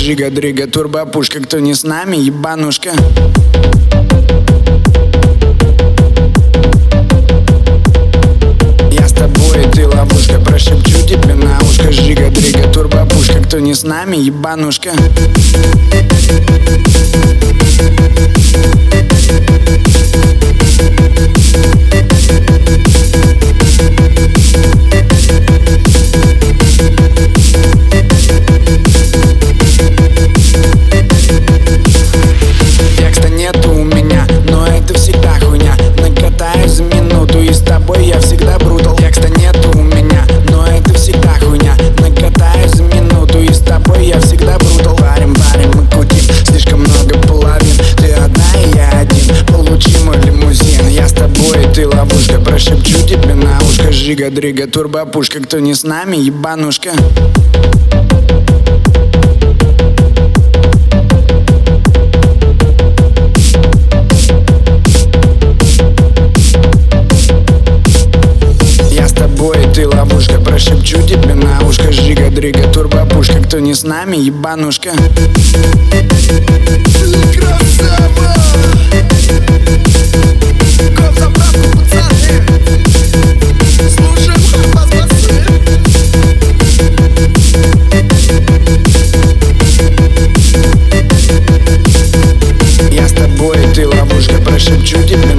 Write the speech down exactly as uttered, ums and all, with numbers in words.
жига-дрига, турбопушка. Кто не с нами, ебанушка. Я с тобой, ты ловушка. Прошепчу тебе на ушко. Жига-дрига, турбопушка. Кто не с нами, ебанушка. Текста нету у меня, но это всегда хуйня. Накатаюсь за минуту, и с тобой я всегда брутал. Текста нету у меня, но это всегда хуйня. Накатаюсь за минуту, и с тобой я всегда брутал. Варим, варим, мы кутим, слишком много половин. Ты одна, и я один, получи мой лимузин. Я с тобой, ты ловушка, прошепчу тебе на ушко. Жига-дрига, турбопушка. Кто не с нами, ебанушка. Ты ловушка, прошепчу тебе на ушко. Жига-дрига, турбопушка. Кто не с нами, ебанушка. Красава! Коп заправку, пацаны! Слушаем бас-басы! Я с тобой, ты ловушка, прошепчу тебе